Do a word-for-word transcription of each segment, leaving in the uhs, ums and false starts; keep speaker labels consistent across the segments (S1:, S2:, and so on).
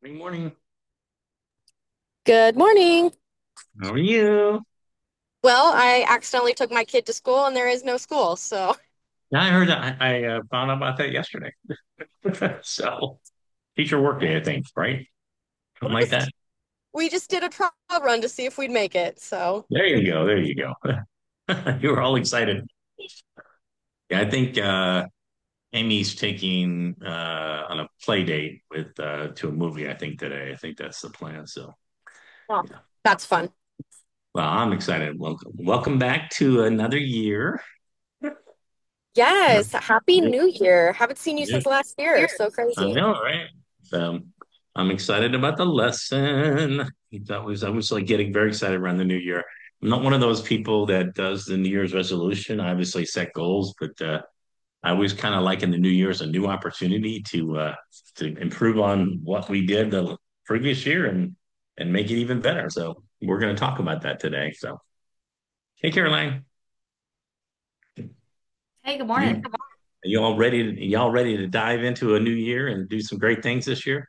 S1: Good morning.
S2: Good morning.
S1: How are you?
S2: Well, I accidentally took my kid to school and there is no school. So
S1: Yeah, I heard that. I, I uh, found out about that yesterday. So, teacher work day, I think, right? Something
S2: we
S1: like that.
S2: just we just did a trial run to see if we'd make it. So
S1: There you go. There you go. You were all excited. Yeah, I think uh, Amy's taking uh, on a play date with uh, to a movie. I think today. I think that's the plan. So,
S2: oh,
S1: yeah.
S2: that's fun.
S1: Well, I'm excited. Welcome, welcome back to another year.
S2: Yes, happy
S1: Yep.
S2: New Year. Haven't seen you
S1: Yep.
S2: since last year. So
S1: I
S2: crazy.
S1: know, right? So I'm excited about the lesson. That was I was like getting very excited around the new year. I'm not one of those people that does the New Year's resolution. I obviously set goals, but uh, I always kind of like in the new year as a new opportunity to uh, to improve on what we did the previous year and and make it even better. So we're going to talk about that today. So hey, Caroline,
S3: Hey, good
S1: you
S3: morning.
S1: are you all ready? To, y'all ready to dive into a new year and do some great things this year?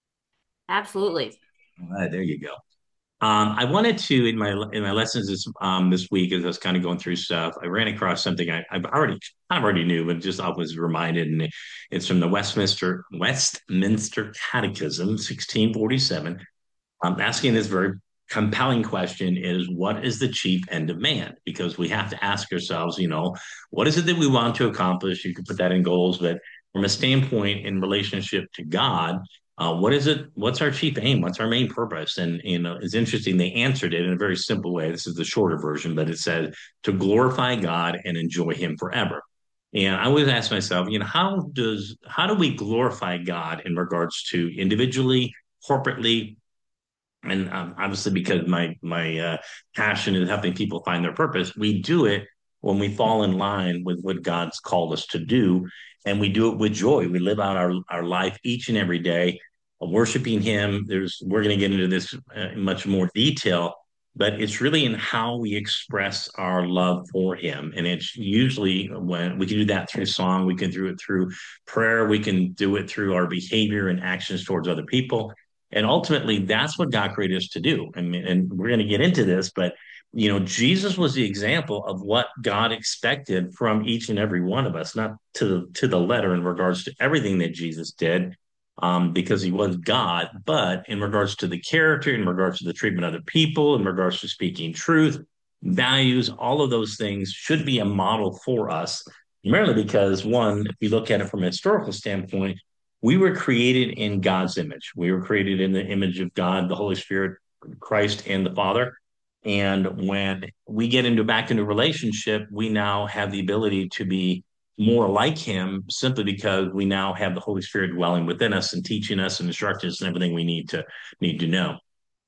S3: Absolutely.
S1: All right, there you go. Um, I wanted to in my in my lessons this um, this week as I was kind of going through stuff, I ran across something I, I've already kind of already knew, but just I was reminded, and it's from the Westminster Westminster Catechism, sixteen forty-seven. I'm asking this very compelling question: is what is the chief end of man? Because we have to ask ourselves, you know, what is it that we want to accomplish? You can put that in goals, but from a standpoint in relationship to God, uh, what is it? What's our chief aim? What's our main purpose? And you know, it's interesting. They answered it in a very simple way. This is the shorter version, but it said to glorify God and enjoy Him forever. And I always ask myself, you know, how does how do we glorify God in regards to individually, corporately, and um, obviously because my my uh, passion is helping people find their purpose. We do it when we fall in line with what God's called us to do, and we do it with joy. We live out our our life each and every day, uh, worshiping Him. There's we're going to get into this uh, in much more detail, but it's really in how we express our love for Him, and it's usually when we can do that through song, we can do it through prayer, we can do it through our behavior and actions towards other people, and ultimately, that's what God created us to do. And, and we're going to get into this, but you know, Jesus was the example of what God expected from each and every one of us, not to the to the letter in regards to everything that Jesus did, um, because he was God, but in regards to the character, in regards to the treatment of the people, in regards to speaking truth, values, all of those things should be a model for us. Primarily because one, if we look at it from a historical standpoint, we were created in God's image. We were created in the image of God, the Holy Spirit, Christ, and the Father. And when we get into back into relationship, we now have the ability to be more like Him simply because we now have the Holy Spirit dwelling within us and teaching us and instructing us and everything we need to need to know.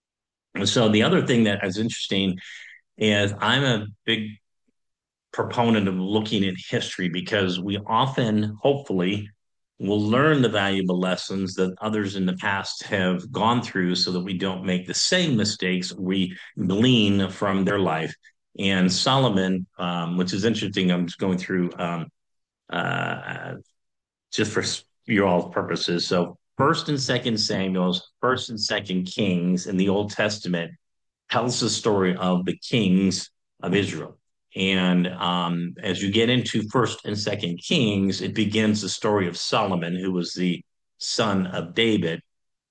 S1: And so the other thing that is interesting is I'm a big proponent of looking at history because we often, hopefully, will learn the valuable lessons that others in the past have gone through so that we don't make the same mistakes we glean from their life. And Solomon, um, which is interesting, I'm just going through um, uh, just for your all purposes. So, First and Second Samuel's, First and Second Kings in the Old Testament tells the story of the kings of Israel. And um, as you get into First and Second Kings, it begins the story of Solomon, who was the son of David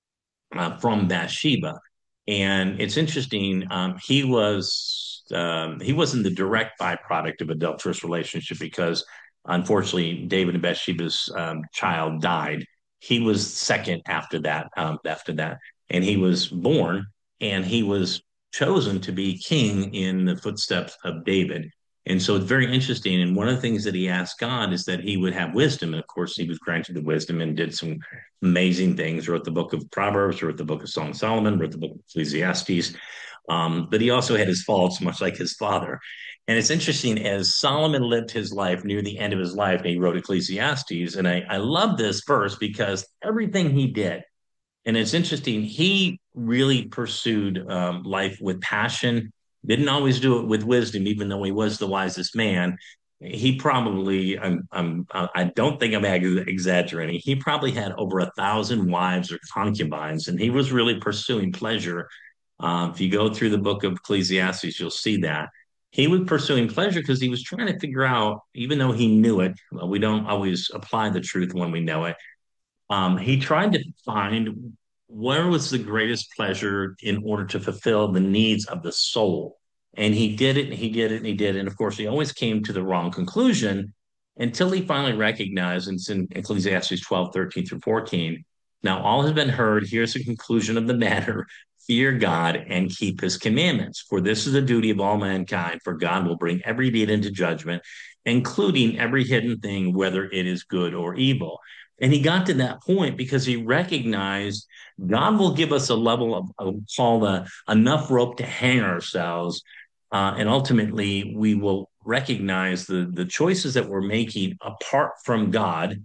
S1: uh, from Bathsheba. And it's interesting. Um, he was um, he wasn't the direct byproduct of adulterous relationship because, unfortunately, David and Bathsheba's um, child died. He was second after that. Um, after that, and he was born, and he was chosen to be king in the footsteps of David. And so it's very interesting. And one of the things that he asked God is that he would have wisdom. And of course, he was granted the wisdom and did some amazing things. Wrote the book of Proverbs, wrote the book of Song of Solomon, wrote the book of Ecclesiastes. Um, but he also had his faults, much like his father. And it's interesting as Solomon lived his life near the end of his life, and he wrote Ecclesiastes. And I, I love this verse because everything he did, and it's interesting, he really pursued um, life with passion, didn't always do it with wisdom, even though he was the wisest man. he probably, I'm, I'm, I don't think I'm exaggerating. He probably had over a thousand wives or concubines, and he was really pursuing pleasure. Uh, if you go through the book of Ecclesiastes, you'll see that he was pursuing pleasure because he was trying to figure out, even though he knew it, well, we don't always apply the truth when we know it. Um, he tried to find where was the greatest pleasure in order to fulfill the needs of the soul. And he did it, and he did it, and he did it. And of course, he always came to the wrong conclusion until he finally recognized, and it's in Ecclesiastes twelve, thirteen through fourteen. Now, all has been heard. Here's the conclusion of the matter: fear God and keep his commandments. For this is the duty of all mankind, for God will bring every deed into judgment, including every hidden thing, whether it is good or evil. And he got to that point because he recognized God will give us a level of, of call the enough rope to hang ourselves, uh, and ultimately we will recognize the the choices that we're making apart from God,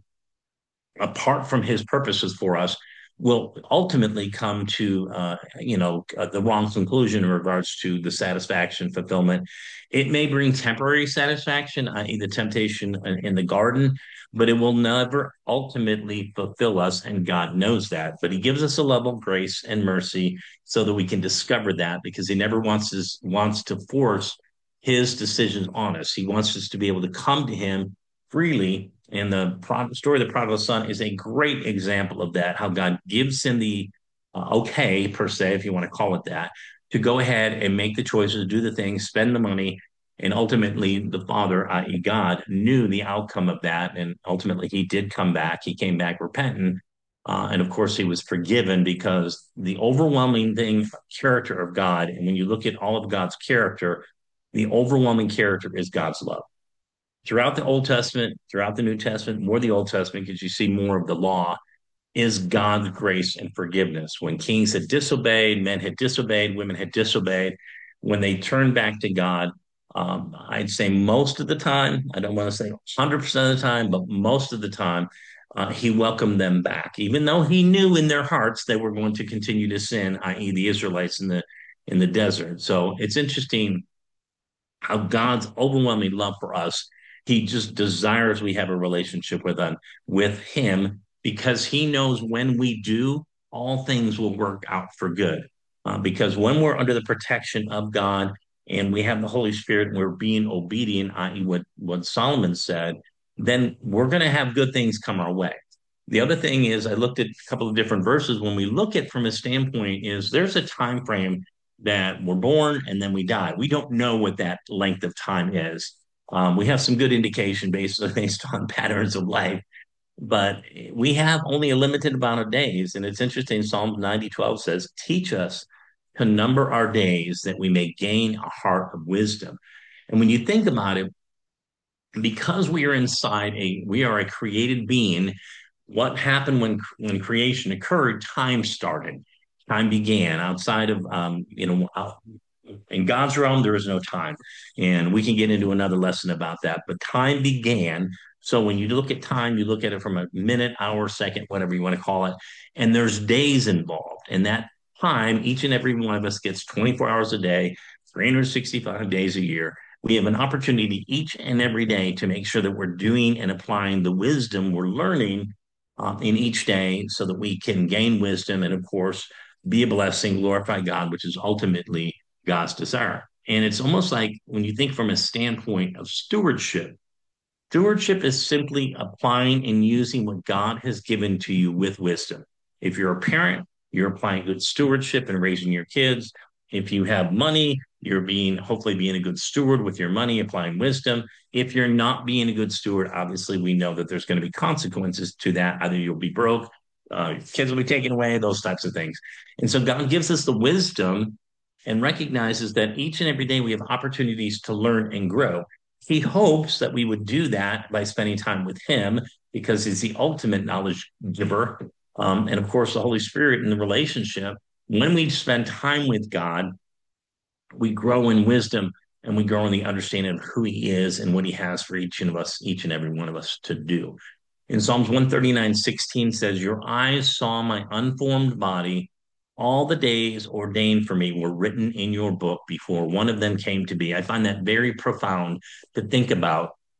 S1: apart from His purposes for us, will ultimately come to uh, you know uh, the wrong conclusion in regards to the satisfaction fulfillment. It may bring temporary satisfaction, that is the temptation in, in the garden, but it will never ultimately fulfill us, and God knows that. But He gives us a level of grace and mercy so that we can discover that, because He never wants us wants to force His decisions on us. He wants us to be able to come to Him freely. And the pro- story of the prodigal son is a great example of that, how God gives him the uh, okay, per se, if you want to call it that, to go ahead and make the choices, do the things, spend the money. And ultimately, the father, that is. God, knew the outcome of that. And ultimately, he did come back. He came back repentant. Uh, and of course, he was forgiven because the overwhelming thing, character of God, and when you look at all of God's character, the overwhelming character is God's love throughout the Old Testament, throughout the New Testament, more the Old Testament, because you see more of the law, is God's grace and forgiveness. When kings had disobeyed, men had disobeyed, women had disobeyed, when they turned back to God, um, I'd say most of the time, I don't want to say one hundred percent of the time, but most of the time, uh, he welcomed them back, even though he knew in their hearts they were going to continue to sin, that is the Israelites in the in the desert. So it's interesting how God's overwhelming love for us, he just desires we have a relationship with him, with him because he knows when we do, all things will work out for good. Uh, because when we're under the protection of God and we have the Holy Spirit and we're being obedient, that is what, what Solomon said, then we're going to have good things come our way. The other thing is I looked at a couple of different verses. When we look at from a standpoint is there's a time frame that we're born and then we die. We don't know what that length of time is. Um, we have some good indication based, based on patterns of life, but we have only a limited amount of days. And it's interesting, Psalm ninety twelve says, teach us to number our days that we may gain a heart of wisdom. And when you think about it, because we are inside a, we are a created being, what happened when when creation occurred? Time started. Time began outside of um, you know out, in God's realm. There is no time, and we can get into another lesson about that. But time began. So when you look at time, you look at it from a minute, hour, second, whatever you want to call it, and there's days involved. And that time, each and every one of us gets twenty-four hours a day, three hundred sixty-five days a year. We have an opportunity each and every day to make sure that we're doing and applying the wisdom we're learning um, in each day so that we can gain wisdom and, of course, be a blessing, glorify God, which is ultimately God's desire. And it's almost like when you think from a standpoint of stewardship, stewardship is simply applying and using what God has given to you with wisdom. If you're a parent, you're applying good stewardship and raising your kids. If you have money, you're being hopefully being a good steward with your money, applying wisdom. If you're not being a good steward, obviously we know that there's going to be consequences to that. Either you'll be broke, uh, kids will be taken away, those types of things. And so God gives us the wisdom and recognizes that each and every day we have opportunities to learn and grow. He hopes that we would do that by spending time with him because he's the ultimate knowledge giver. Um, and of course, the Holy Spirit in the relationship. When we spend time with God, we grow in wisdom and we grow in the understanding of who he is and what he has for each of us, each and every one of us to do. In Psalms one thirty-nine, sixteen says, your eyes saw my unformed body. All the days ordained for me were written in your book before one of them came to be. I find that very profound to think about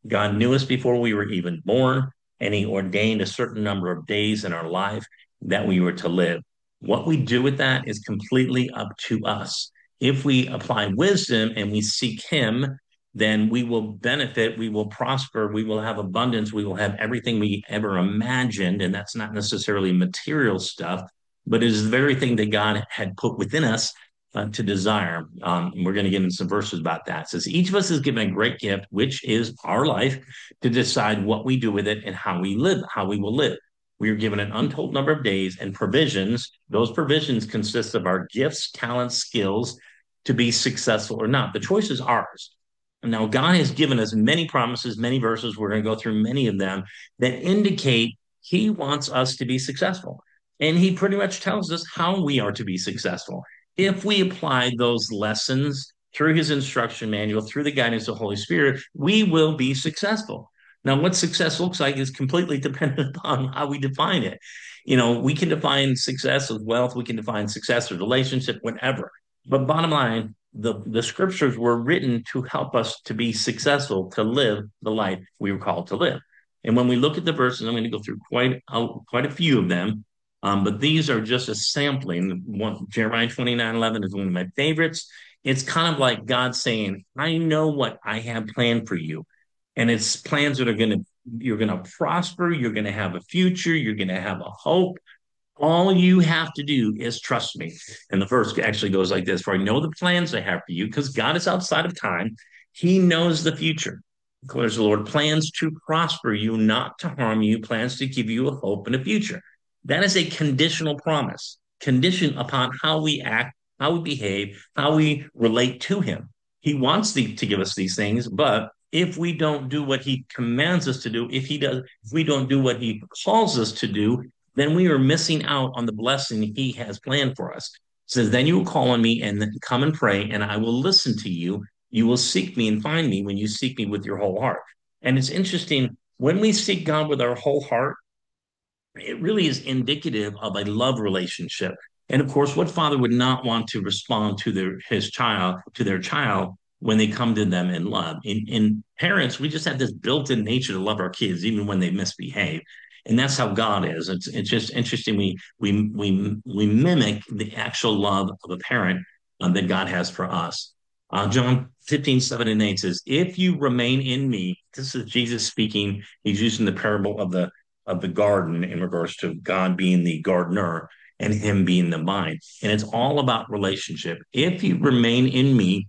S1: God knew us before we were even born, and he ordained a certain number of days in our life that we were to live. What we do with that is completely up to us. If we apply wisdom and we seek him, then we will benefit, we will prosper, we will have abundance, we will have everything we ever imagined. And that's not necessarily material stuff, but it is the very thing that God had put within us uh, to desire. Um, and we're going to get into some verses about that. It says, each of us is given a great gift, which is our life, to decide what we do with it and how we live, how we will live. We are given an untold number of days and provisions. Those provisions consist of our gifts, talents, skills to be successful or not. The choice is ours. Now, God has given us many promises, many verses. We're going to go through many of them that indicate he wants us to be successful. And he pretty much tells us how we are to be successful. If we apply those lessons through his instruction manual, through the guidance of the Holy Spirit, we will be successful. Now, what success looks like is completely dependent upon how we define it. You know, we can define success as wealth, we can define success as relationship, whatever. But bottom line, the, the scriptures were written to help us to be successful, to live the life we were called to live. And when we look at the verses, I'm going to go through quite a, quite a few of them, um, but these are just a sampling. One, Jeremiah twenty-nine eleven is one of my favorites. It's kind of like God saying, I know what I have planned for you. And it's plans that are going to, you're going to prosper, you're going to have a future, you're going to have a hope. All you have to do is trust me. And the verse actually goes like this: for I know the plans I have for you, because God is outside of time. He knows the future. Declares the Lord, plans to prosper you, not to harm you, plans to give you a hope and a future. That is a conditional promise, conditioned upon how we act, how we behave, how we relate to him. He wants the, to give us these things, but if we don't do what he commands us to do, if he does, if we don't do what he calls us to do, then we are missing out on the blessing he has planned for us. It says, then you will call on me and come and pray, and I will listen to you. You will seek me and find me when you seek me with your whole heart. And it's interesting, when we seek God with our whole heart, it really is indicative of a love relationship. And of course, what father would not want to respond to their his child, to their child when they come to them in love? In, in parents, we just have this built-in nature to love our kids, even when they misbehave. And that's how God is. It's it's just interesting. We we we we mimic the actual love of a parent uh, that God has for us. Uh, John fifteen, seven and eight says, if you remain in me, this is Jesus speaking. He's using the parable of the of the garden in regards to God being the gardener and him being the vine. And it's all about relationship. If you remain in me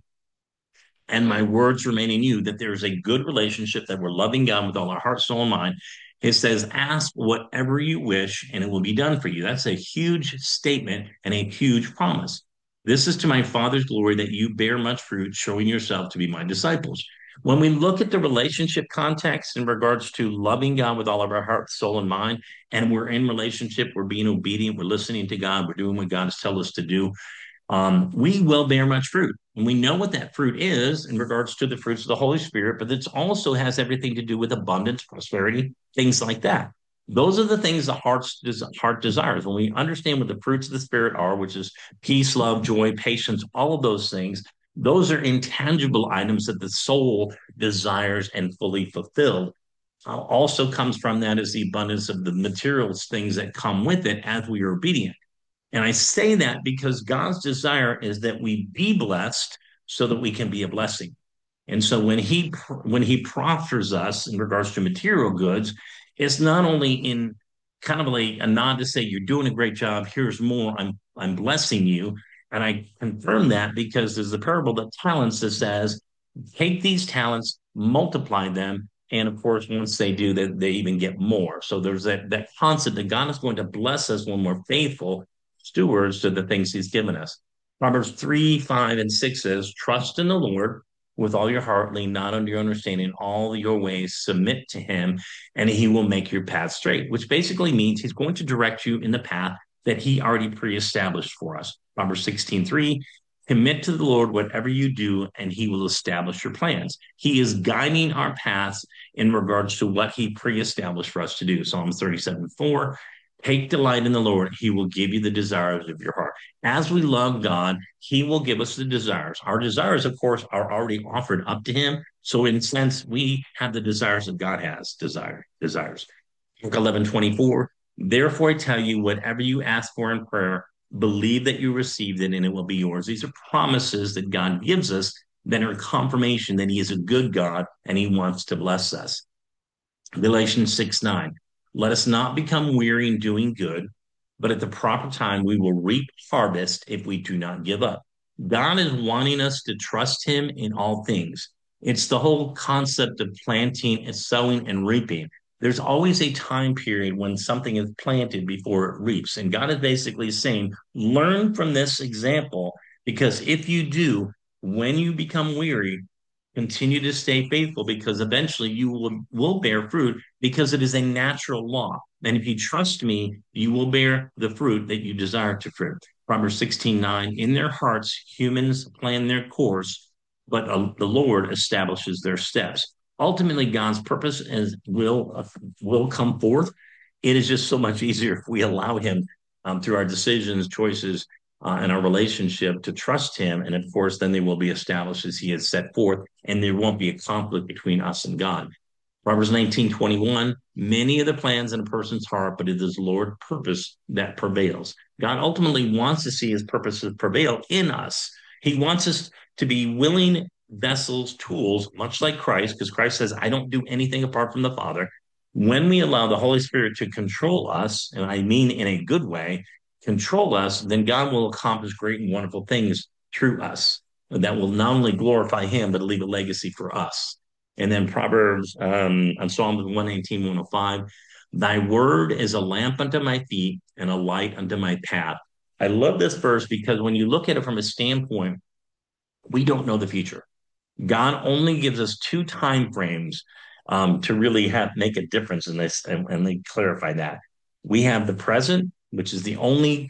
S1: and my words remain in you, that there's a good relationship, that we're loving God with all our heart, soul, and mind. It says, ask whatever you wish and it will be done for you. That's a huge statement and a huge promise. This is to my Father's glory that you bear much fruit, showing yourself to be my disciples. When we look at the relationship context in regards to loving God with all of our heart, soul, and mind, and we're in relationship, we're being obedient, we're listening to God, we're doing what God has told us to do, um, we will bear much fruit. And we know what that fruit is in regards to the fruits of the Holy Spirit, but it also has everything to do with abundance, prosperity, things like that. Those are the things the heart's heart desires. When we understand what the fruits of the Spirit are, which is peace, love, joy, patience, all of those things, those are intangible items that the soul desires and fully fulfilled. Uh, also comes from that is the abundance of the materials, things that come with it as we are obedient. And I say that because God's desire is that we be blessed so that we can be a blessing. And so when he when he proffers us in regards to material goods, it's not only in kind of like a nod to say you're doing a great job, here's more, I'm I'm blessing you. And I confirm that because there's the parable of talents that says, take these talents, multiply them, and of course, once they do, that they, they even get more. So there's that that concept that God is going to bless us when we're faithful stewards to the things he's given us. Proverbs three, five, and six says, trust in the Lord with all your heart, lean not unto your understanding, all your ways submit to him, and he will make your path straight, which basically means he's going to direct you in the path that he already pre-established for us. Proverbs sixteen, three, commit to the Lord whatever you do, and he will establish your plans. He is guiding our paths in regards to what he pre-established for us to do. Psalms thirty-seven, four, Take delight in the Lord. He will give you the desires of your heart. As we love God, He will give us the desires. Our desires, of course, are already offered up to Him. So, in a sense, we have the desires that God has desire, desires. Luke eleven twenty-four. Therefore, I tell you, whatever you ask for in prayer, believe that you received it and it will be yours. These are promises that God gives us that are confirmation that He is a good God and He wants to bless us. Galatians six nine. Let us not become weary in doing good, but at the proper time we will reap harvest if we do not give up. God is wanting us to trust Him in all things. It's the whole concept of planting and sowing and reaping. There's always a time period when something is planted before it reaps. And God is basically saying, learn from this example, because if you do, when you become weary, continue to stay faithful, because eventually you will, will bear fruit, because it is a natural law. And if you trust me, you will bear the fruit that you desire to fruit. Proverbs sixteen nine, in their hearts, humans plan their course, but uh, the Lord establishes their steps. Ultimately, God's purpose is, will, uh, will come forth. It is just so much easier if we allow Him um, through our decisions, choices, uh, and our relationship to trust Him. And of course, then they will be established as He has set forth, and there won't be a conflict between us and God. Proverbs nineteen twenty-one, many of the plans in a person's heart, but it is the Lord's purpose that prevails. God ultimately wants to see His purposes prevail in us. He wants us to be willing vessels, tools, much like Christ, because Christ says, I don't do anything apart from the Father. When we allow the Holy Spirit to control us, and I mean in a good way, control us, then God will accomplish great and wonderful things through us that will not only glorify Him, but leave a legacy for us. And then Proverbs, um, on Psalms one nineteen, one oh five, thy word is a lamp unto my feet and a light unto my path. I love this verse because when you look at it from a standpoint, we don't know the future. God only gives us two time frames um, to really have make a difference in this, and, and they clarify that. We have the present, which is the only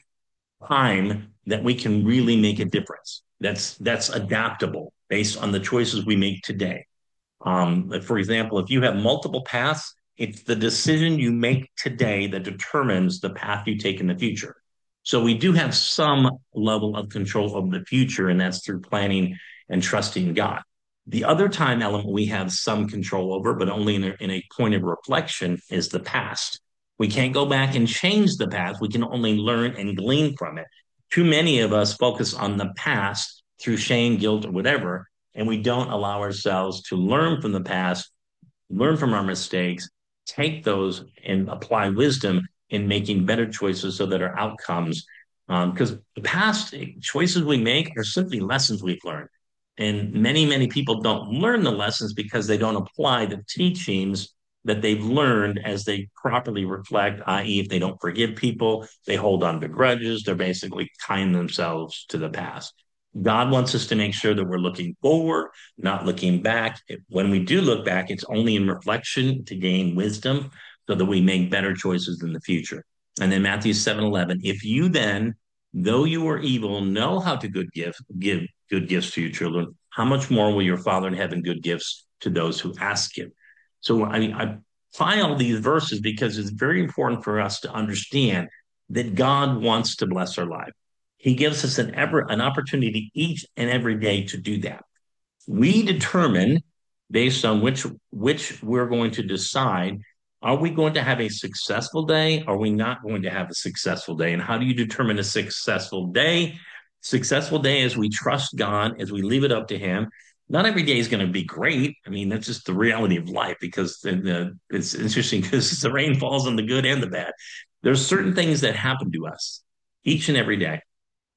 S1: time that we can really make a difference. That's that's adaptable based on the choices we make today. Um, for example, if you have multiple paths, it's the decision you make today that determines the path you take in the future. So we do have some level of control of the future, and that's through planning and trusting God. The other time element we have some control over, but only in a, in a point of reflection, is the past. We can't go back and change the past. We can only learn and glean from it. Too many of us focus on the past through shame, guilt, or whatever, and we don't allow ourselves to learn from the past, learn from our mistakes, take those and apply wisdom in making better choices so that our outcomes, because um, the past choices we make are simply lessons we've learned. And many, many people don't learn the lessons because they don't apply the teachings that they've learned as they properly reflect, that is, if they don't forgive people, they hold on to grudges, they're basically tying themselves to the past. God wants us to make sure that we're looking forward, not looking back. When we do look back, it's only in reflection to gain wisdom so that we make better choices in the future. And then Matthew seven eleven, if you then, though you are evil, know how to good give, give good gifts to your children, how much more will your Father in heaven good gifts to those who ask Him? So I, I apply all these verses because it's very important for us to understand that God wants to bless our life. He gives us an ever an opportunity each and every day to do that. We determine based on which which we're going to decide, are we going to have a successful day? Are we not going to have a successful day? And how do you determine a successful day? Successful day as we trust God, as we leave it up to Him. Not every day is going to be great. I mean, that's just the reality of life, because the, the, it's interesting because the rain falls on the good and the bad. There's certain things that happen to us each and every day.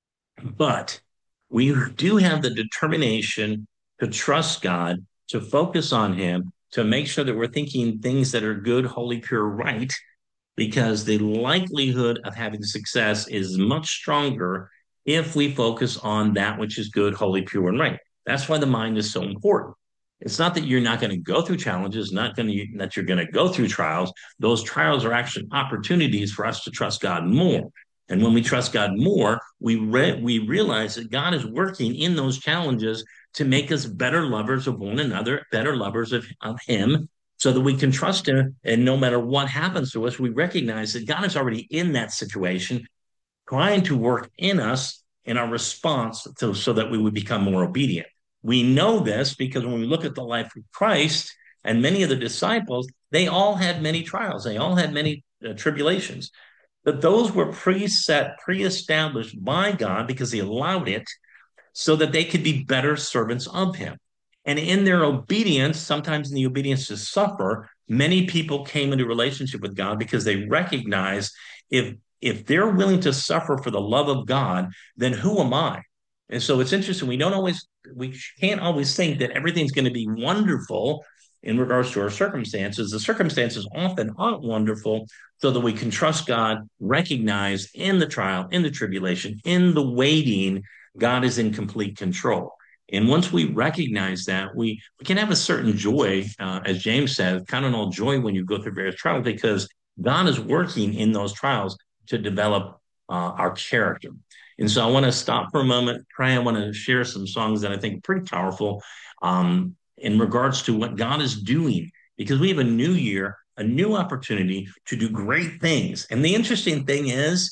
S1: But we do have the determination to trust God, to focus on Him, to make sure that we're thinking things that are good, holy, pure, right, because the likelihood of having success is much stronger if we focus on that which is good, holy, pure, and right. That's why the mind is so important. It's not that you're not going to go through challenges, not going to that you're going to go through trials. Those trials are actually opportunities for us to trust God more. And when we trust God more, we re- we realize that God is working in those challenges to make us better lovers of one another, better lovers of, of Him, so that we can trust him. And no matter what happens to us, we recognize that God is already in that situation, trying to work in us in our response to, so that we would become more obedient. We know this because when we look at the life of Christ and many of the disciples, they all had many trials. They all had many uh, tribulations. But those were preset, pre-established by God because he allowed it so that they could be better servants of him. And in their obedience, sometimes in the obedience to suffer, many people came into relationship with God because they recognized if if they're willing to suffer for the love of God, then who am I? And so it's interesting. We don't always, we can't always think that everything's going to be wonderful in regards to our circumstances. The circumstances often aren't wonderful, so that we can trust God, recognize in the trial, in the tribulation, in the waiting, God is in complete control. And once we recognize that, we, we can have a certain joy, uh, as James says, count on all joy when you go through various trials, because God is working in those trials to develop uh, our character. And so I want to stop for a moment, pray. I want to share some songs that I think are pretty powerful um, in regards to what God is doing, because we have a new year, a new opportunity to do great things. And the interesting thing is,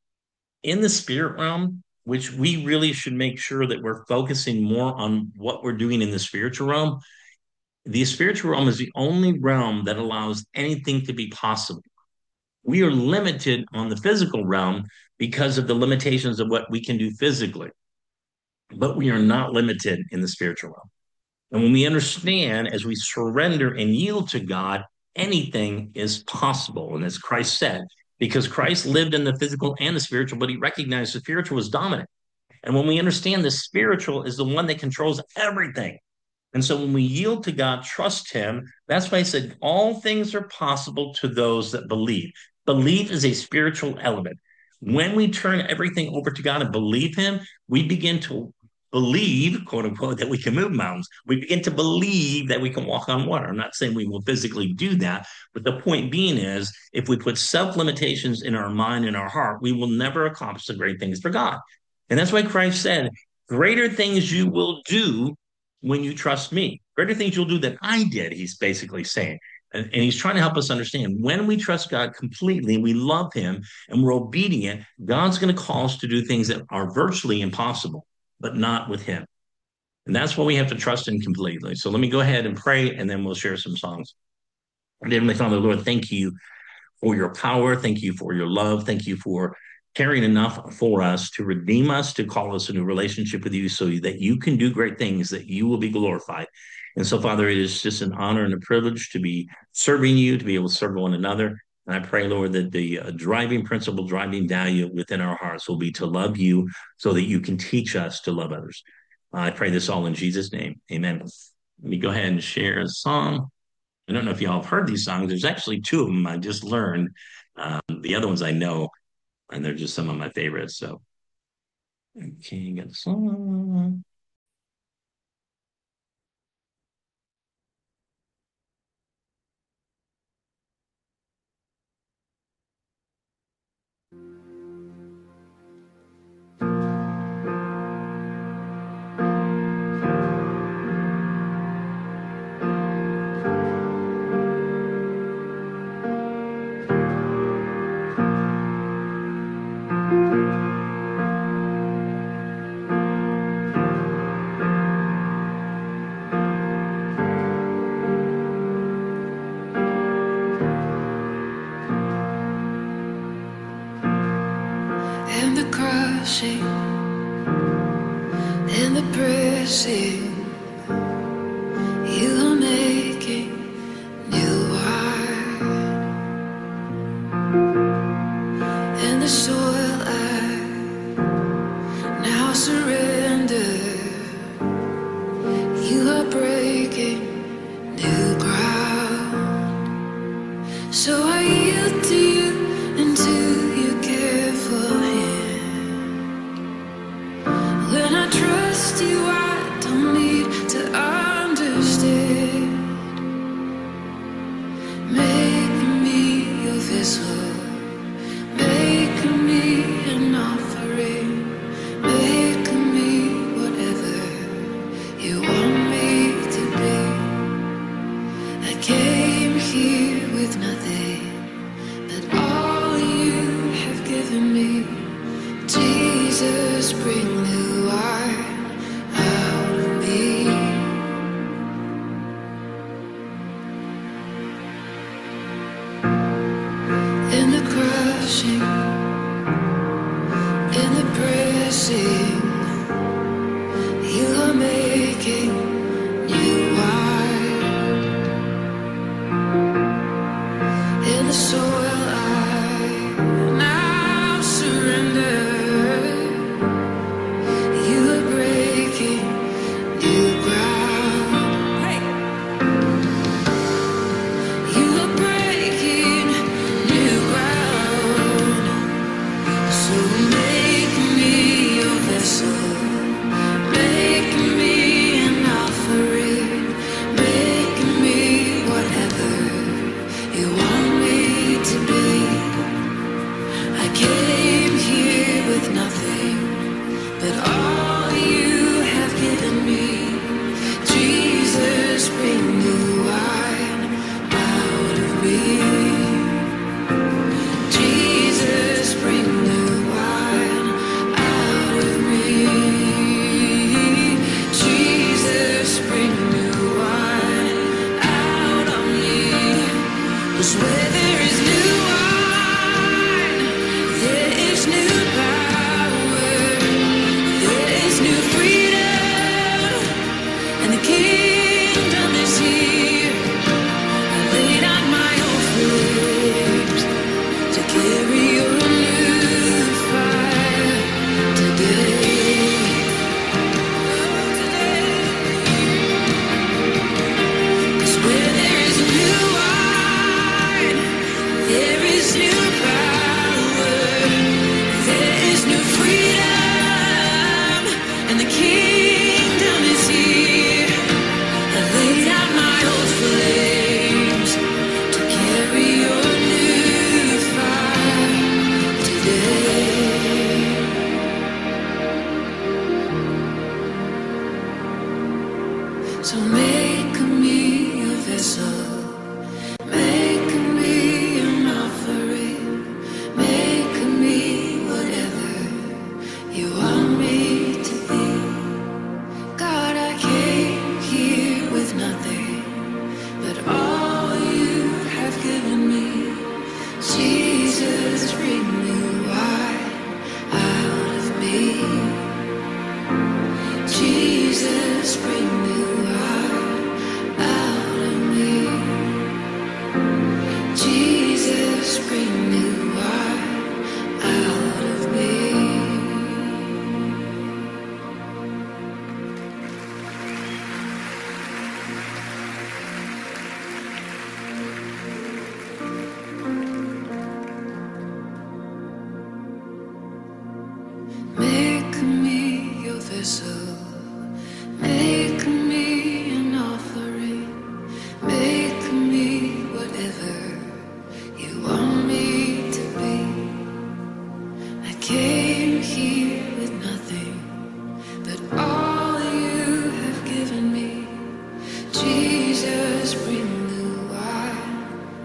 S1: in the spirit realm, which we really should make sure that we're focusing more on what we're doing in the spiritual realm, the spiritual realm is the only realm that allows anything to be possible. We are limited on the physical realm because of the limitations of what we can do physically, but we are not limited in the spiritual realm. And when we understand, as we surrender and yield to God, anything is possible. And as Christ said, because Christ lived in the physical and the spiritual, but he recognized the spiritual was dominant. And when we understand the spiritual is the one that controls everything. And so when we yield to God, trust him, that's why he said, all things are possible to those that believe. Belief is a spiritual element. When we turn everything over to God and believe him, we begin to believe, quote unquote, that we can move mountains. We begin to believe that we can walk on water. I'm not saying we will physically do that, but the point being is, if we put self-limitations in our mind and our heart, we will never accomplish the great things for God. And that's why Christ said, greater things you will do when you trust me. Greater things you'll do than I did, he's basically saying. And, and he's trying to help us understand, when we trust God completely, we love him, and we're obedient, God's going to call us to do things that are virtually impossible, but not with him. And that's what we have to trust in completely. So let me go ahead and pray, and then we'll share some songs. Heavenly Father, Lord, thank you for your power. Thank you for your love. Thank you for caring enough for us to redeem us, to call us into a relationship with you so that you can do great things, that you will be glorified. And so, Father, it is just an honor and a privilege to be serving you, to be able to serve one another. And I pray, Lord, that the uh, driving principle, driving value within our hearts will be to love you so that you can teach us to love others. I pray this all in Jesus' name. Amen. Let me go ahead and share a song. I don't know if y'all have heard these songs. There's actually two of them I just learned. Um, the other ones I know, and they're just some of my favorites. So, okay, got the song.
S4: And the crushing and the pressing, you are making new wine. And the soil I now surrender, you are breaking new ground. So I yield to you and to your careful hand. When I trust you, I don't need to understand. Make me your vessel, make me Jesus, bring new wine out of me. In the crushing, in the pressing, you are making new wine. In the soil I now surrender. You are breaking new ground. Hey. You are breaking new ground. So make me your vessel. Make me an offering. Make me whatever you want me to be. I came here with nothing but all you have given me. Jesus, bring new wine out of me. Jesus, bring new wine out of me. Jesus, bring new wine out of me. 'Cause where there is new wine, there is new power, there is new freedom, and the kingdom is here. I laid out my own flames to carry your new fire today. Cause where there is new wine, there is new power, there is new freedom, and the kingdom is here. I laid out my old flames to carry your new fire today. So make me a vessel. Make me an offering. Make me whatever you want me to be. God, I came here with nothing but all you have given me. Jesus, bring new wine out of me. Jesus, bring new wine out of me. Jesus, bring new wine out of me. Make me your vessel. Make me an offering. Make me whatever you want me to be. I came here with nothing but all you have given me. Jesus, bring new wine.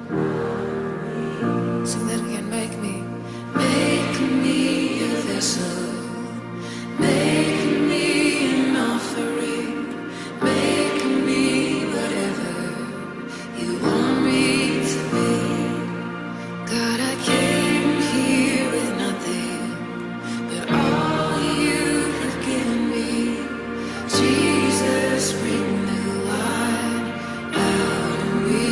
S4: Sing that again. Make me, make me a vessel. Make me an offering. Make me whatever you want me to be. God, I came here with nothing but all you have given me. Jesus, bring new wine out of me.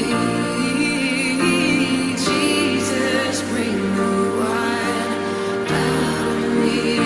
S4: Jesus, bring new wine out of me.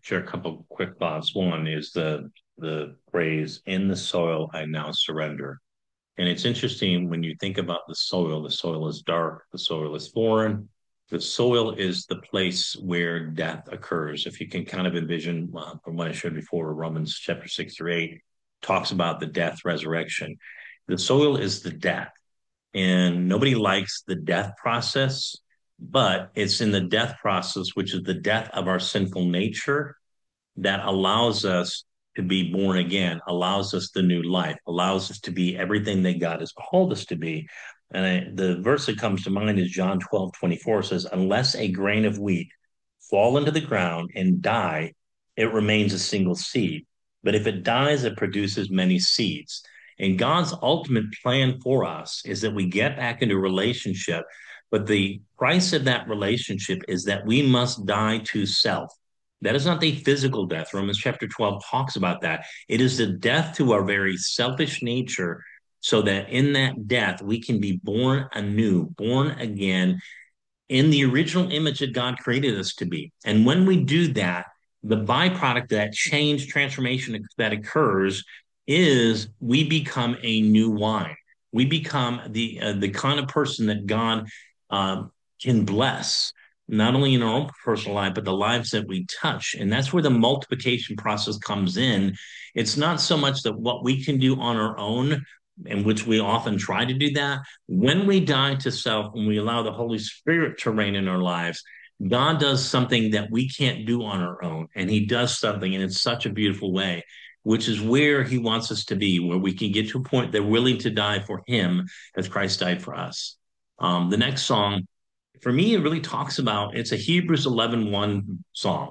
S1: share a couple quick thoughts. One is the the phrase "in the soil I now surrender," and it's interesting when you think about the soil. The soil is dark. The soil is foreign. The soil is the place where death occurs. If you can kind of envision uh, from what I showed before, Romans chapter six through eight talks about the death resurrection. The soil is the death, and nobody likes the death process, but it's in the death process, which is the death of our sinful nature, that allows us to be born again, allows us the new life, allows us to be everything that God has called us to be. And I, the verse that comes to mind is John twelve twenty-four says, unless a grain of wheat fall into the ground and die, it remains a single seed. But if it dies, it produces many seeds. And God's ultimate plan for us is that we get back into a relationship. But the price of that relationship is that we must die to self. That is not the physical death. Romans chapter twelve talks about that. It is the death to our very selfish nature, so that in that death, we can be born anew, born again in the original image that God created us to be. And when we do that, the byproduct of that change, transformation that occurs is we become a new wine. We become the uh, the kind of person that God um, can bless, not only in our own personal life, but the lives that we touch. And that's where the multiplication process comes in. It's not so much that what we can do on our own, in which we often try to do that. When we die to self, when we allow the Holy Spirit to reign in our lives, God does something that we can't do on our own. And he does something, and it's such a beautiful way, which is where he wants us to be, where we can get to a point that we're willing to die for him as Christ died for us. Um, the next song, for me, it really talks about, it's a Hebrews eleven one song.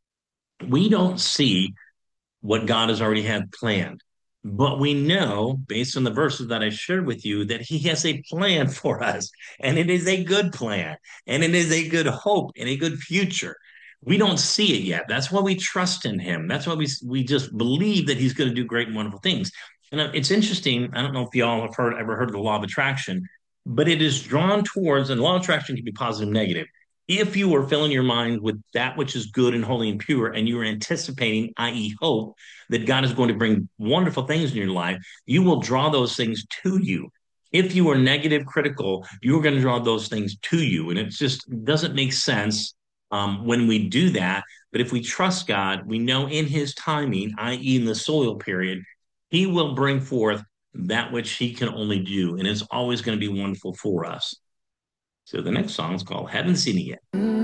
S1: We don't see what God has already had planned, but we know, based on the verses that I shared with you, that he has a plan for us, and it is a good plan, and it is a good hope and a good future. We don't see it yet. That's why we trust in him. That's why we, we just believe that he's going to do great and wonderful things. And it's interesting. I don't know if y'all have heard, ever heard of the law of attraction, but it is drawn towards, and law of attraction can be positive and negative. If you are filling your mind with that which is good and holy and pure, and you're anticipating, that is hope, that God is going to bring wonderful things in your life, you will draw those things to you. If you are negative, critical, you're going to draw those things to you. And it just doesn't make sense um, when we do that. But if we trust God, we know in his timing, that is in the soil period, he will bring forth that which he can only do. And it's always going to be wonderful for us. So the next song is called Haven't Seen It Yet.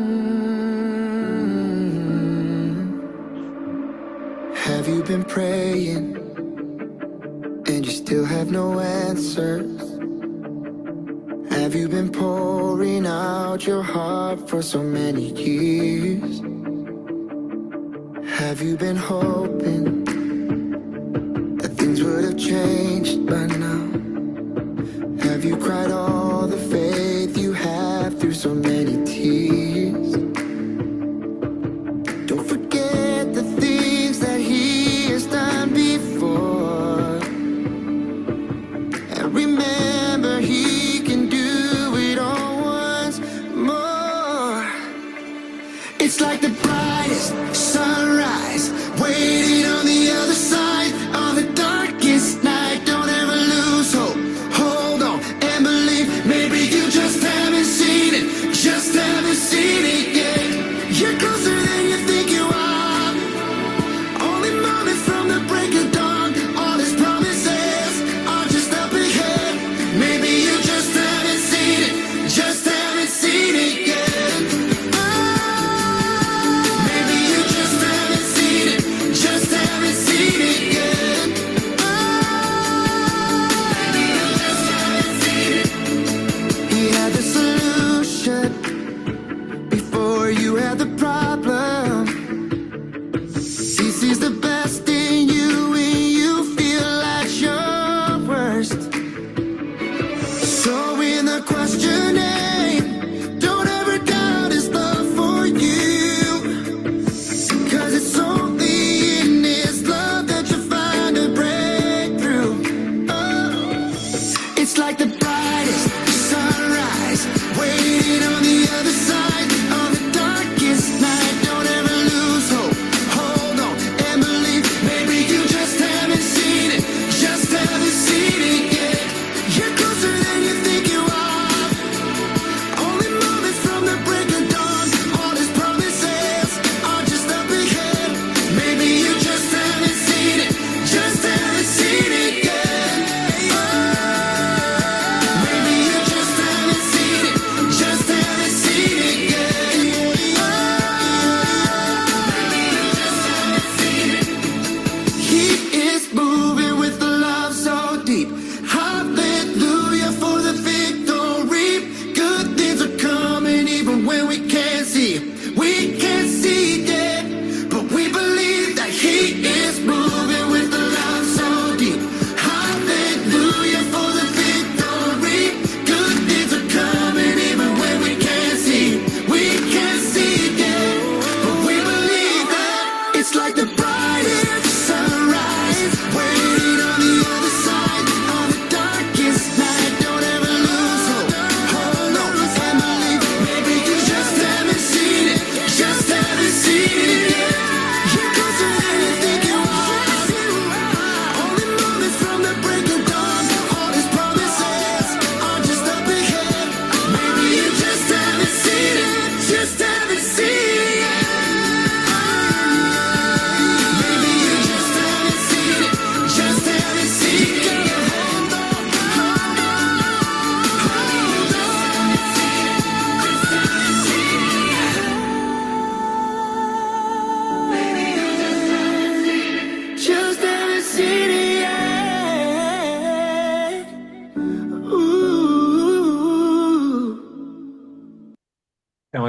S5: Have you been praying and you still have no answers? Have you been pouring out your heart for so many years? Have you been hoping that things would have changed by now? Have you cried all the faith you have through so many tears? Don't forget the things that he has done before, and remember he can do it all once more. It's like the brightest sunrise waiting on the other side of the darkest night. Don't ever lose hope. Hold on and believe. Maybe you just haven't seen it, just haven't seen it yet. You're closer than you think you are. Only moments from the break of dawn. All his promises are just up ahead. Maybe you just haven't seen it, just haven't seen it yet. Oh, maybe you just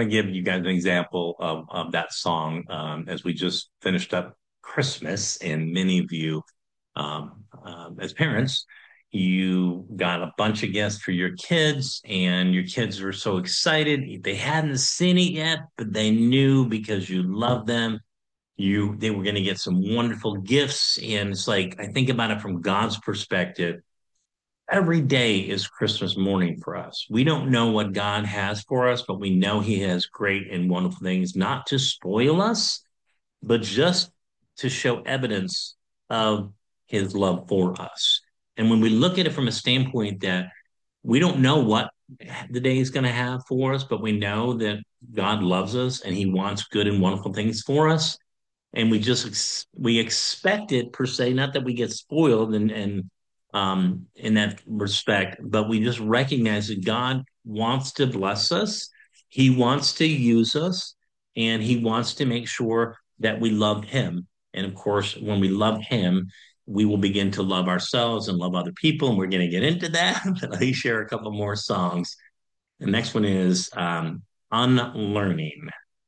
S1: to give you guys an example of, of that song um, as we just finished up Christmas, and many of you, um, um, as parents, you got a bunch of gifts for your kids, and your kids were so excited. They hadn't seen it yet, but they knew because you love them. You they were going to get some wonderful gifts, and it's like I think about it from God's perspective. Every day is Christmas morning for us. We don't know what God has for us, but we know He has great and wonderful things, not to spoil us, but just to show evidence of His love for us. And when we look at it from a standpoint that we don't know what the day is going to have for us, but we know that God loves us and He wants good and wonderful things for us, and we just ex- we expect it per se, not that we get spoiled and and um in that respect, but we just recognize that God wants to bless us, He wants to use us, and He wants to make sure that we love Him. And of course, when we love Him, we will begin to love ourselves and love other people, and we're going to get into that. Let me share a couple more songs. The next one is um Unlearning.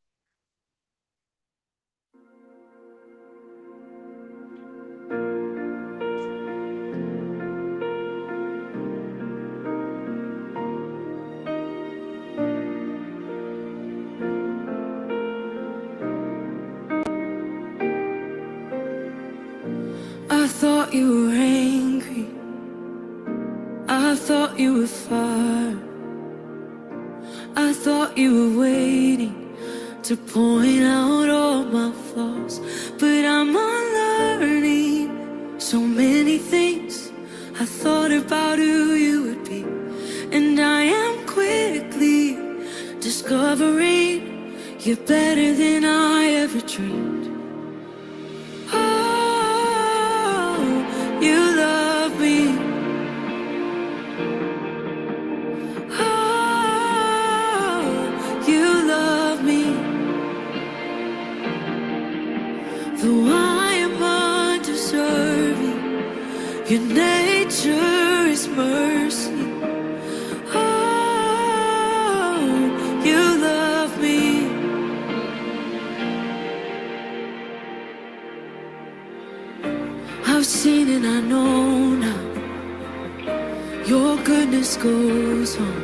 S4: I thought you were angry. I thought you were far. I thought you were waiting to point out all my flaws. But I'm unlearning so many things. I thought about who you would be, and I am quickly discovering you're better than I ever dreamed. You love me. Oh, you love me. Though I am undeserving, your nature is mercy. Oh, you love me. I've seen and I know now, your goodness goes on.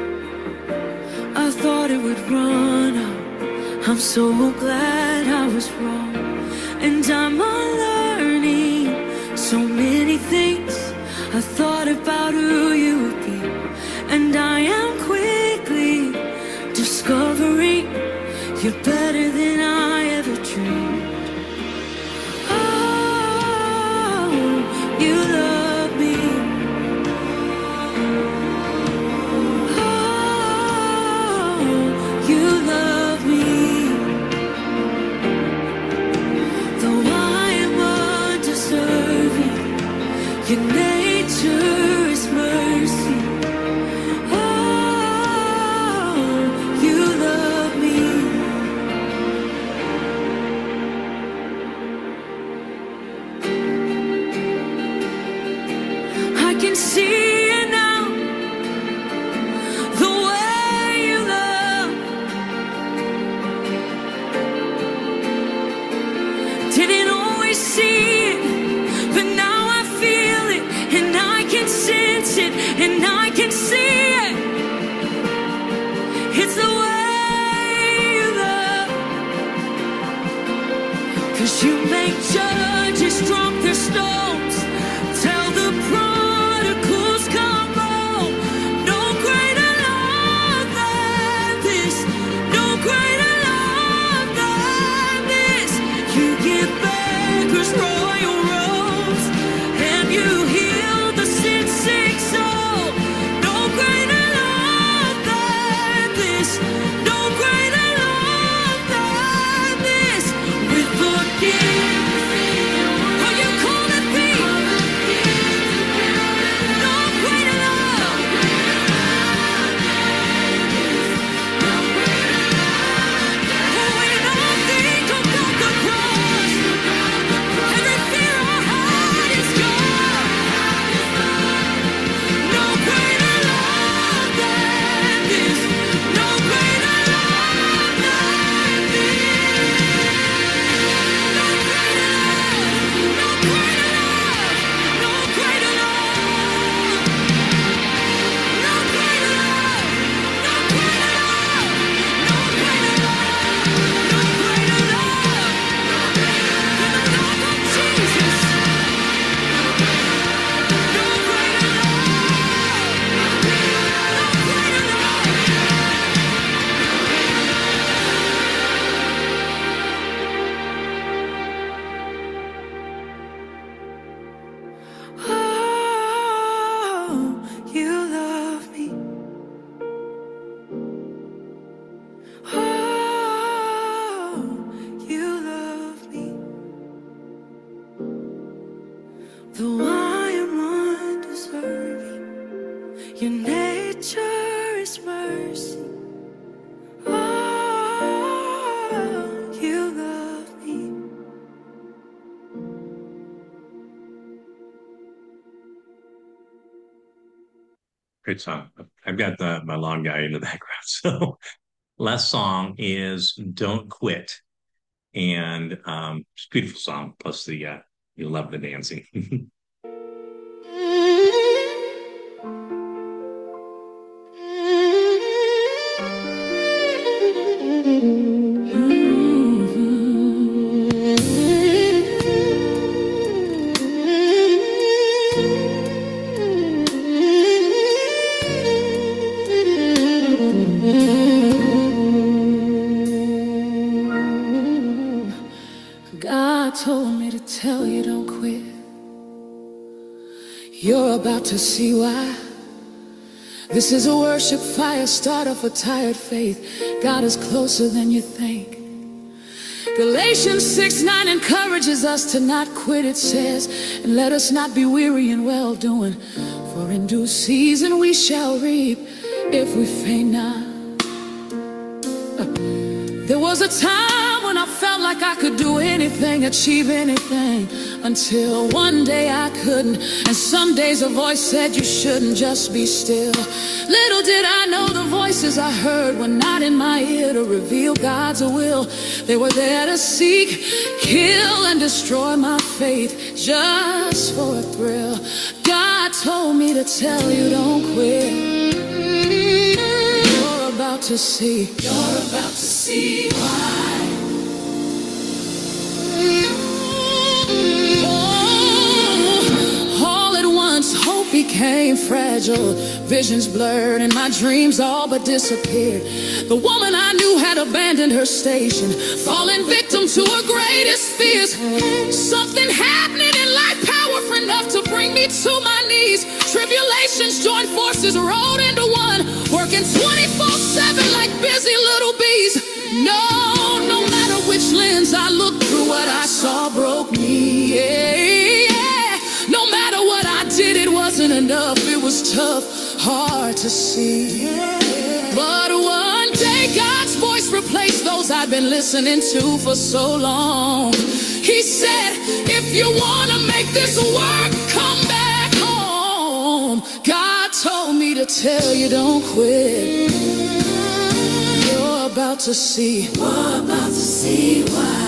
S4: I thought it would run out. I'm so glad I was wrong. And I'm unlearning so many things. I thought about who you would be, and I am quickly discovering you're better than I ever dreamed. You love me. Oh, you love me. Though I am undeserving, your nature is mercy. Oh, you love me. I can see it now, the way you love. Didn't always see it, but now I feel it, and I can sense it, and I can see it. It's the way you love. 'Cause you make judges drop their stones, tell the prodigals Your nature is mercy. Oh, you love me.
S1: Great song. I've got the my long guy in the background. So last song is "Don't Quit," and um, it's a beautiful song. Plus the uh, you love the dancing.
S4: God told me to tell you don't quit. You're about to see why. This is a worship fire starter for tired faith. God is closer than you think. Galatians six nine encourages us to not quit, it says, and let us not be weary in well-doing, for in due season we shall reap if we faint not. There was a time when I felt like I could do anything, achieve anything, until one day I couldn't. And some days a voice said you shouldn't, just be still. Little did I know the voices I heard were not in my ear to reveal God's will. They were there to seek, kill, and destroy my faith just for a thrill. God told me to tell you don't quit. You're about to see. You're about to see why. Oh, all at once, hope became fragile. Visions blurred and my dreams all but disappeared. The woman I knew had abandoned her station, fallen victim to her greatest fears. Something happening in life powerful enough to bring me to my knees. Tribulations joined forces, rolled into one, working twenty-four seven like busy little bees. No, no matter which lens I looked through, what I saw broke me. Yeah, yeah. No matter what I did, it wasn't enough. It was tough, hard to see. But one day God's voice replaced those I'd been listening to for so long. He said, if you want to make this work, come back home. God told me to tell you don't quit. You're about to see. You're about to see why.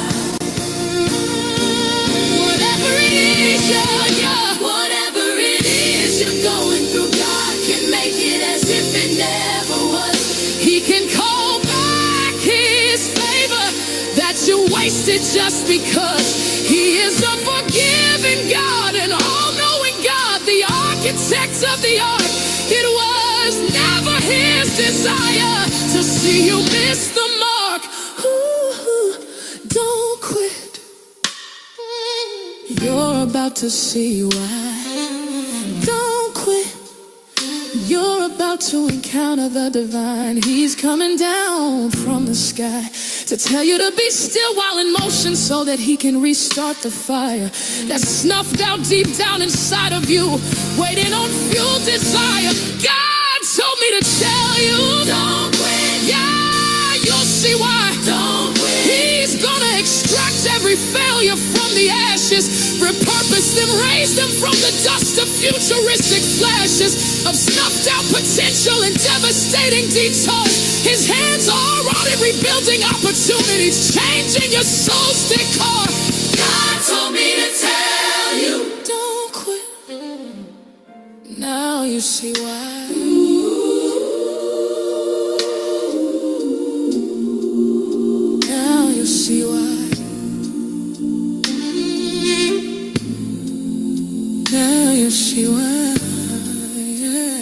S4: Whatever it is, yeah, yeah. Whatever it is you're going through, God can make it as if it never was. He can call back His favor that you wasted just because. He is a forgiving God, an all-knowing God, the architect of the ark. It was never His desire to see you miss the mark. Ooh, don't quit. You're about to see why. Don't quit. You're about to encounter the divine. He's coming down from the sky to tell you to be still while in motion, so that He can restart the fire that's snuffed out deep down inside of you, waiting on fuel desire. God told me to tell you don't quit. Yeah, you'll see why. Don't quit. He's gonna extract every failure from the ashes, repurpose them, raise them from the dust of futuristic flashes of snuffed out potential and devastating detours. His hands are on it, rebuilding opportunities, changing your soul's decor. God told me to tell you don't quit. Now you see why. Now you see why. Now you see why. Yeah.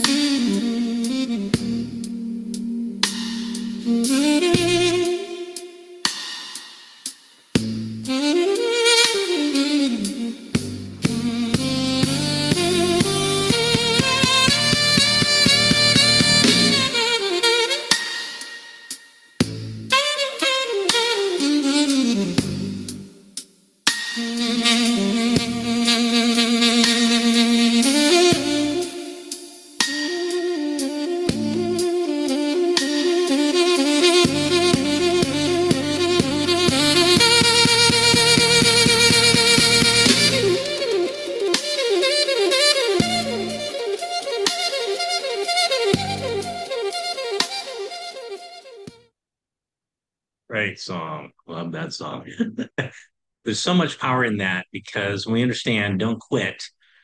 S1: great song. Love that song. There's so much power in that because we understand don't quit.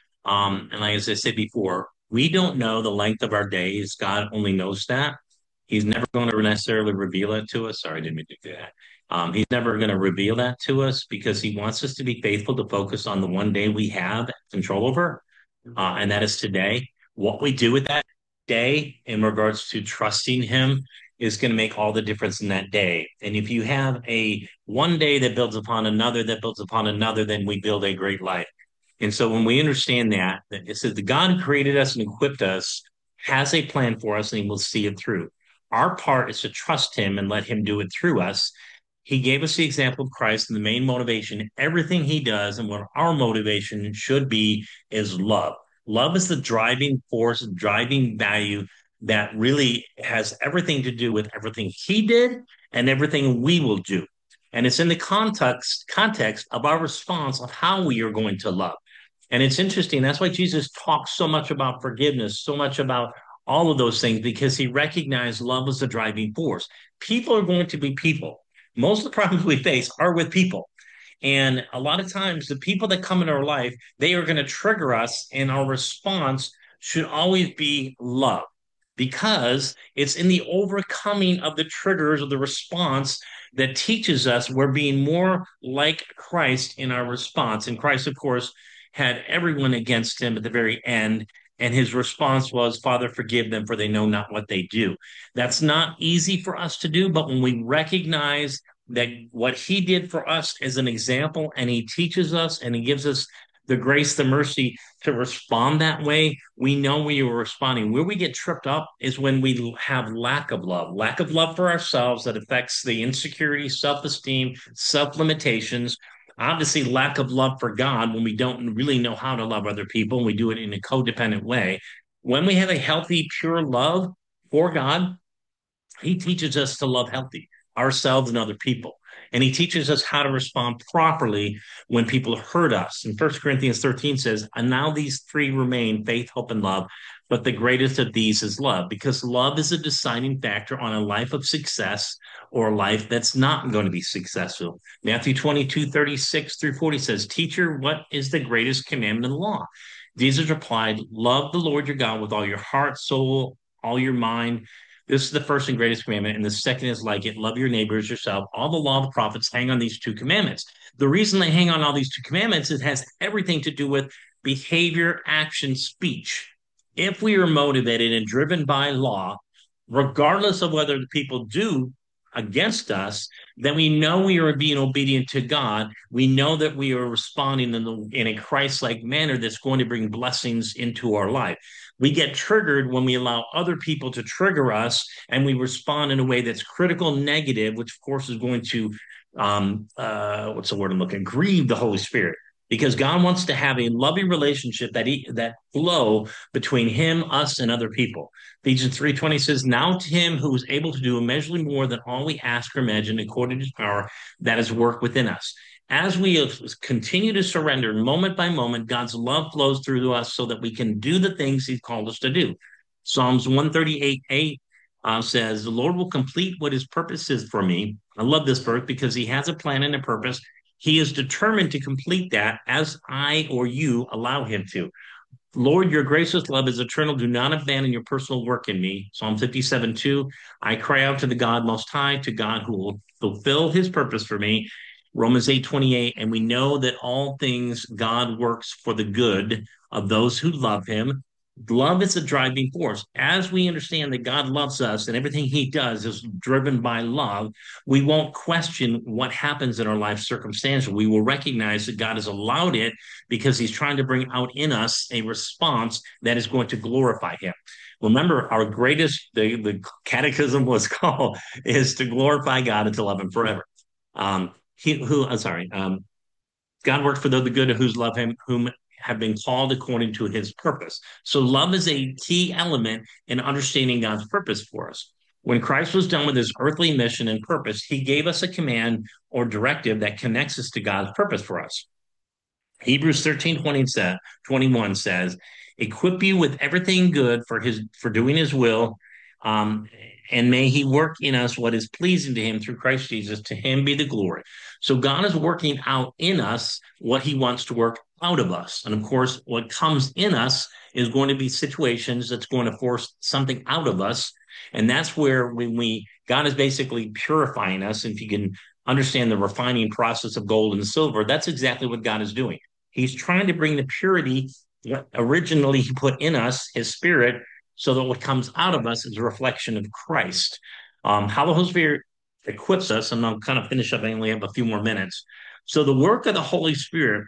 S1: Um, and like as I said before, we don't know the length of our days. God only knows that. He's never going to necessarily reveal it to us. Sorry, I didn't mean to do that. Um, he's never going to reveal that to us because he wants us to be faithful to focus on the one day we have control over, uh, and that is today. What we do with that day in regards to trusting him is going to make all the difference in that day. And if you have a one day that builds upon another, that builds upon another, then we build a great life. And so when we understand that, that it says the God who created us and equipped us has a plan for us and he will see it through. Our part is to trust him and let him do it through us. He gave us the example of Christ and the main motivation. Everything he does and what our motivation should be is love. Love is the driving force, driving value that really has everything to do with everything he did and everything we will do. And it's in the context context of our response of how we are going to love. And it's interesting. That's why Jesus talks so much about forgiveness, so much about all of those things, because he recognized love was the driving force. People are going to be people. Most of the problems we face are with people. And a lot of times, the people that come in our life, they are going to trigger us, and our response should always be love because it's in the overcoming of the triggers of the response that teaches us we're being more like Christ in our response. And Christ, of course, had everyone against him at the very end. And his response was, Father, forgive them, for they know not what they do. That's not easy for us to do, but when we recognize that what he did for us is an example, and he teaches us and he gives us the grace, the mercy to respond that way, we know we are responding. Where we get tripped up is when we have lack of love, lack of love for ourselves that affects the insecurity, self-esteem, self-limitations. Obviously, lack of love for God when we don't really know how to love other people and we do it in a codependent way. When we have a healthy, pure love for God, he teaches us to love healthy, ourselves and other people. And he teaches us how to respond properly when people hurt us. And First Corinthians thirteen says, and now these three remain, faith, hope, and love. But the greatest of these is love, because love is a deciding factor on a life of success or a life that's not going to be successful. Matthew twenty-two, thirty-six through forty says, Teacher, what is the greatest commandment in the law? Jesus replied, love the Lord your God with all your heart, soul, all your mind. This is the first and greatest commandment, and the second is like it. Love your neighbors yourself. All the law of the prophets hang on these two commandments. The reason they hang on all these two commandments, it has everything to do with behavior, action, speech. If we are motivated and driven by law, regardless of whether the people do against us, then we know we are being obedient to God. We know that we are responding in, the, in a Christ-like manner that's going to bring blessings into our life. We get triggered when we allow other people to trigger us and we respond in a way that's critical, negative, which of course is going to, um, uh, what's the word I'm looking, grieve the Holy Spirit. Because God wants to have a loving relationship that he, that flow between him, us, and other people. Ephesians three twenty says, now to him who is able to do immeasurably more than all we ask or imagine according to his power that is work within us. As we continue to surrender moment by moment, God's love flows through us so that we can do the things he's called us to do. Psalms one thirty-eight, eight uh, says, the Lord will complete what his purpose is for me. I love this verse because he has a plan and a purpose. He is determined to complete that as I or you allow him to. Lord, your gracious love is eternal. Do not abandon your personal work in me. Psalm fifty-seven, two. I cry out to the God Most High, to God who will fulfill his purpose for me. Romans eight, twenty-eight. And we know that all things God works for the good of those who love him. Love is a driving force. As we understand that God loves us and everything he does is driven by love, we won't question what happens in our life circumstantially. We will recognize that God has allowed it because he's trying to bring out in us a response that is going to glorify him. Remember, our greatest, the, the catechism was called, is to glorify God and to love him forever. Um, he who, I'm sorry, um, God worked for those the good whose love him, whom have been called according to his purpose. So love is a key element in understanding God's purpose for us. When Christ was done with his earthly mission and purpose, he gave us a command or directive that connects us to God's purpose for us. Hebrews thirteen, twenty, twenty-one says, equip you with everything good for his for doing his will, um, and may he work in us what is pleasing to him through Christ Jesus. To him be the glory. So God is working out in us what he wants to work out of us. And of course, what comes in us is going to be situations that's going to force something out of us. And that's where when we, God is basically purifying us. If you can understand the refining process of gold and silver, that's exactly what God is doing. He's trying to bring the purity that originally he put in us, his spirit, so that what comes out of us is a reflection of Christ. Um, how the Holy Spirit equips us, and I'll kind of finish up. I only have a few more minutes. So the work of the Holy Spirit,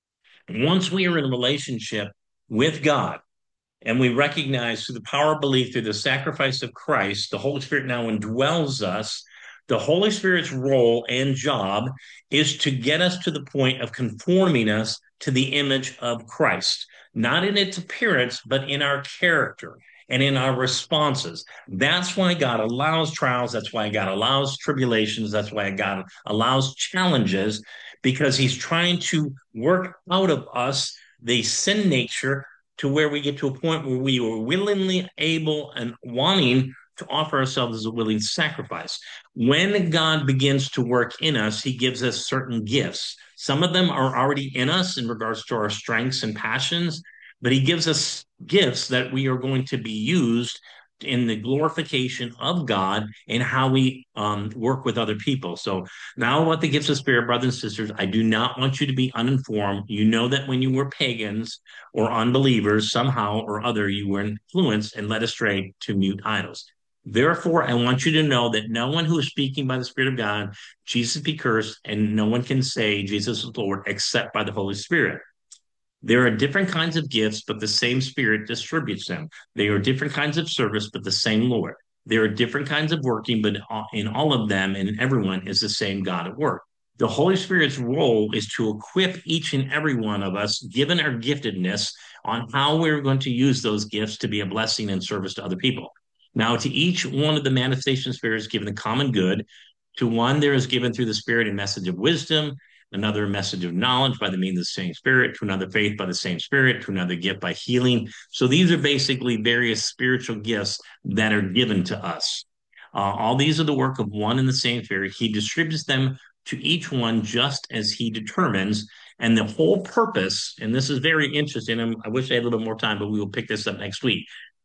S1: once we are in a relationship with God, and we recognize through the power of belief, through the sacrifice of Christ, the Holy Spirit now indwells us. The Holy Spirit's role and job is to get us to the point of conforming us to the image of Christ, not in its appearance, but in our character and in our responses. That's why God allows trials. That's why God allows tribulations. That's why God allows challenges, because he's trying to work out of us the sin nature to where we get to a point where we are willingly able and wanting to offer ourselves as a willing sacrifice. When God begins to work in us, he gives us certain gifts. Some of them are already in us in regards to our strengths and passions, but he gives us gifts that we are going to be used in the glorification of God and how we um, work with other people. So now what the gifts of spirit, brothers and sisters, I do not want you to be uninformed. You know that when you were pagans or unbelievers, somehow or other, you were influenced and led astray to mute idols. Therefore, I want you to know that no one who is speaking by the Spirit of God, Jesus be cursed, and no one can say Jesus is Lord except by the Holy Spirit. There are different kinds of gifts, but the same Spirit distributes them. There are different kinds of service, but the same Lord. There are different kinds of working, but in all of them and everyone is the same God at work. The Holy Spirit's role is to equip each and every one of us, given our giftedness, on how we're going to use those gifts to be a blessing and service to other people. Now, to each one of the manifestation spirits given a common good. To one, there is given through the Spirit a message of wisdom, another a message of knowledge by the means of the same Spirit, to another faith by the same Spirit, to another gift by healing. So these are basically various spiritual gifts that are given to us. Uh, all these are the work of one and the same Spirit. He distributes them to each one just as he determines. And the whole purpose, and this is very interesting, and I wish I had a little more time, but we will pick this up next week.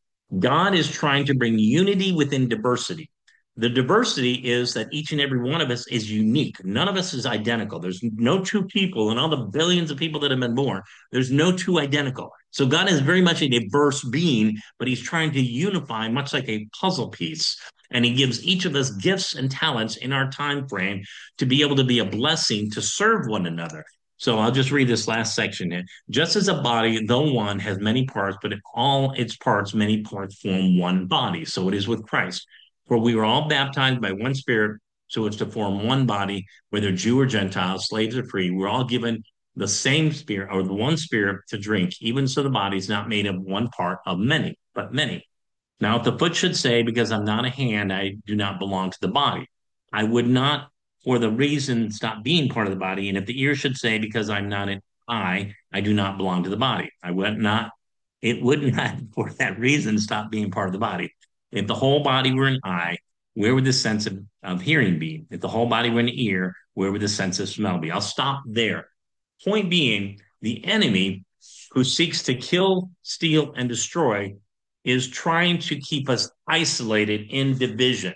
S1: God is trying to bring unity within diversity. The diversity is that each and every one of us is unique. None of us is identical. There's no two people, and all the billions of people that have been born, there's no two identical. So God is very much a diverse being, but he's trying to unify much like a puzzle piece. And he gives each of us gifts and talents in our time frame to be able to be a blessing to serve one another. So I'll just read this last section here. Just as a body, though one, has many parts, but in all its parts, many parts form one body. So it is with Christ. For we were all baptized by one Spirit, so as to form one body, whether Jew or Gentile, slaves or free. We're all given the same Spirit, or the one Spirit to drink. Even so, the body is not made of one part of many, but many. Now, if the foot should say, because I'm not a hand, I do not belong to the body, I would not, for the reason, stop being part of the body. And if the ear should say, because I'm not an eye, I do not belong to the body, I would not, it would not, for that reason, stop being part of the body. If the whole body were an eye, where would the sense of, of hearing be? If the whole body were an ear, where would the sense of smell be? I'll stop there. Point being, the enemy who seeks to kill, steal, and destroy is trying to keep us isolated in division.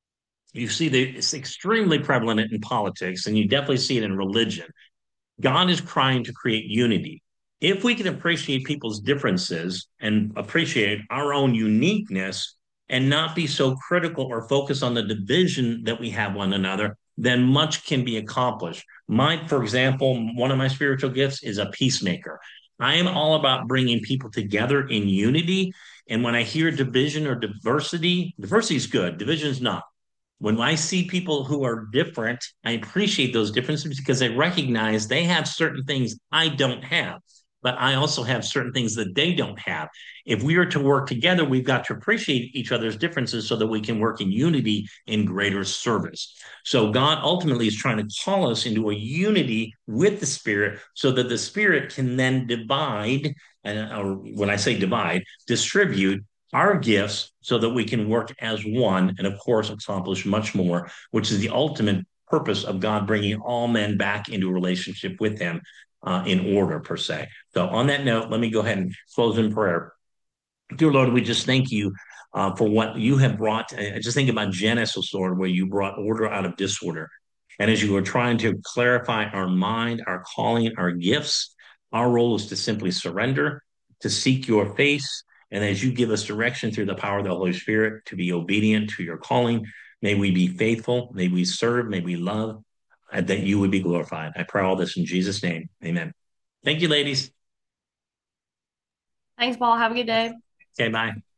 S1: You see that it's extremely prevalent in politics, and you definitely see it in religion. God is trying to create unity. If we can appreciate people's differences and appreciate our own uniqueness and not be so critical or focus on the division that we have one another, then much can be accomplished. Mine, for example, one of my spiritual gifts is a peacemaker. I am all about bringing people together in unity. And when I hear division or diversity, diversity is good, division is not. When I see people who are different, I appreciate those differences because I recognize they have certain things I don't have, but I also have certain things that they don't have. If we are to work together, we've got to appreciate each other's differences so that we can work in unity in greater service. So God ultimately is trying to call us into a unity with the Spirit so that the Spirit can then divide, and or when I say divide, distribute our gifts so that we can work as one and, of course, accomplish much more, which is the ultimate purpose of God bringing all men back into a relationship with Him uh, in order, per se. So, on that note, let me go ahead and close in prayer. Dear Lord, we just thank you uh, for what you have brought. I just think about Genesis, Lord, where you brought order out of disorder. And as you were trying to clarify our mind, our calling, our gifts, our role is to simply surrender, to seek your face. And as you give us direction through the power of the Holy Spirit to be obedient to your calling, may we be faithful, may we serve, may we love, and that you would be glorified. I pray all this in Jesus' name. Amen. Thank you, ladies.
S3: Thanks, Paul. Have a good day.
S1: Okay, bye.